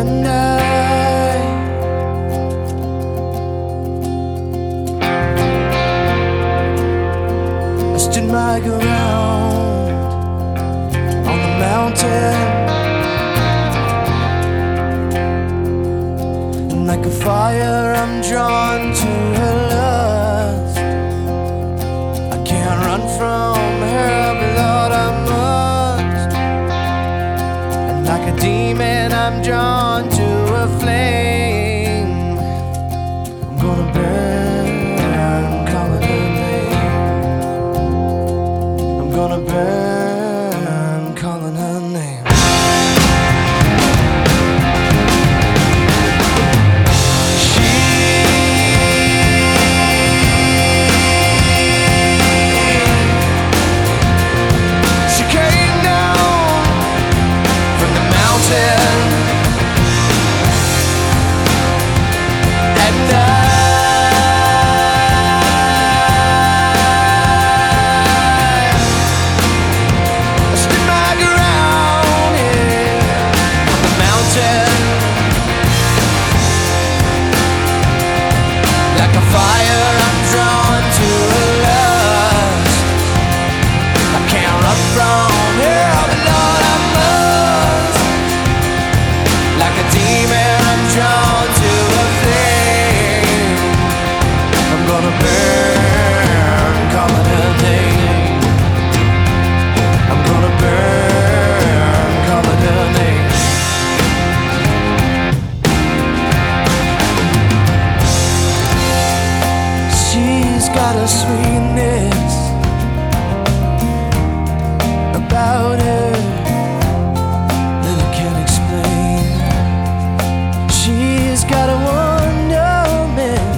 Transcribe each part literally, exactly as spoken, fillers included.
And I I stood my ground on the mountain, and like a fire I'm drawn to her lust. I can't run from her, but Lord I must. And like a demon I'm drawn to a flame. I'm gonna burn, calling her name. I'm gonna burn, calling her name. She came down from the mountain, and I stood my ground here on the mountain. Like a fire I'm drawn to her lust. I can't run from her, but Lord I must. Like a demon I'm drawn to a flame. I'm gonna burn, calling her name. I'm gonna burn, calling her name. She's got a sweetness about her that I can't explain. She's got a wonderment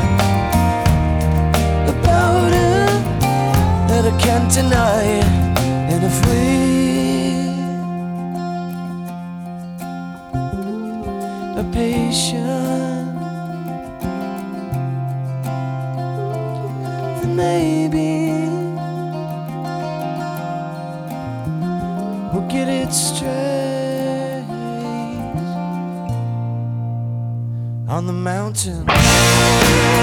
about her that I can't deny. And if we are patient, then maybe we'll get it straight on the mountain.